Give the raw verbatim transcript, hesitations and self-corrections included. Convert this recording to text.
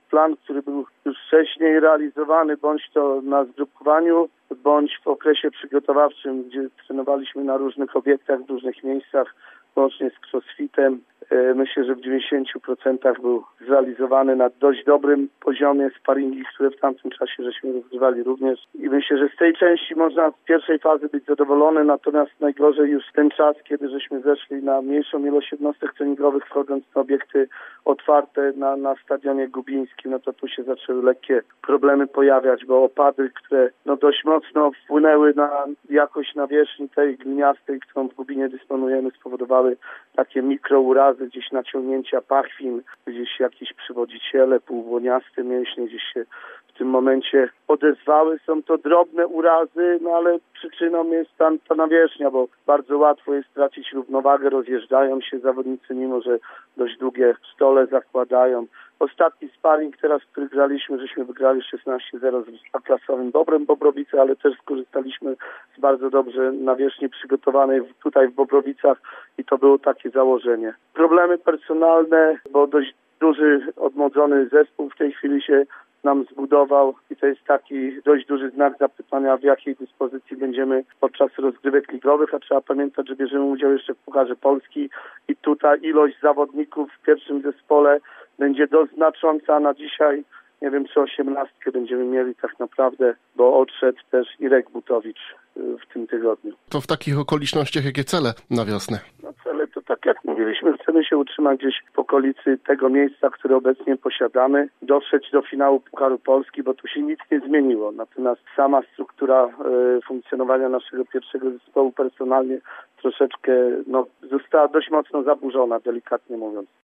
plan, który był już wcześniej realizowany, bądź to na zgrupowaniu, bądź w okresie przygotowawczym, gdzie trenowaliśmy na różnych obiektach, w różnych miejscach, łącznie z crossfitem. Myślę, że w dziewięćdziesięciu procentach był zrealizowany na dość dobrym poziomie. Sparingi, które w tamtym czasie żeśmy rozgrywali również. I myślę, że z tej części można z pierwszej fazy być zadowolony, natomiast najgorzej już ten czas, kiedy żeśmy zeszli na mniejszą ilość jednostek treningowych, wchodząc na obiekty otwarte na, na stadionie gubińskim, no to tu się zaczęły lekkie problemy pojawiać, bo opady, które no dość mocno wpłynęły na jakość nawierzchni tej gliniastej, którą w Gubinie dysponujemy, spowodowały takie mikrourazy, gdzieś naciągnięcia pachwin, gdzieś jakieś przywodziciele, półbłoniaste mięśnie gdzieś się w tym momencie odezwały. Są to drobne urazy, no ale przyczyną jest tam ta nawierzchnia, bo bardzo łatwo jest stracić równowagę, rozjeżdżają się zawodnicy, mimo że dość długie stole zakładają. Ostatni sparring teraz, który graliśmy, żeśmy wygrali szesnaście zero z klasowym Bobrem Bobrowice, ale też skorzystaliśmy z bardzo dobrze nawierzchni przygotowanej tutaj w Bobrowicach i to było takie założenie. Problemy personalne, bo dość duży, odmłodzony zespół w tej chwili się nam zbudował i to jest taki dość duży znak zapytania, w jakiej dyspozycji będziemy podczas rozgrywek ligowych, a trzeba pamiętać, że bierzemy udział jeszcze w Pucharze Polski i tutaj ilość zawodników w pierwszym zespole będzie dość znacząca. Na dzisiaj nie wiem, czy osiemnastkę będziemy mieli tak naprawdę, bo odszedł też Irek Butowicz w tym tygodniu. To w takich okolicznościach jakie cele na wiosnę? No cele to tak jak mówiliśmy, chcemy się utrzymać gdzieś w okolicy tego miejsca, które obecnie posiadamy, dotrzeć do finału Pucharu Polski, bo tu się nic nie zmieniło. Natomiast sama struktura e, funkcjonowania naszego pierwszego zespołu personalnie troszeczkę no, została dość mocno zaburzona, delikatnie mówiąc.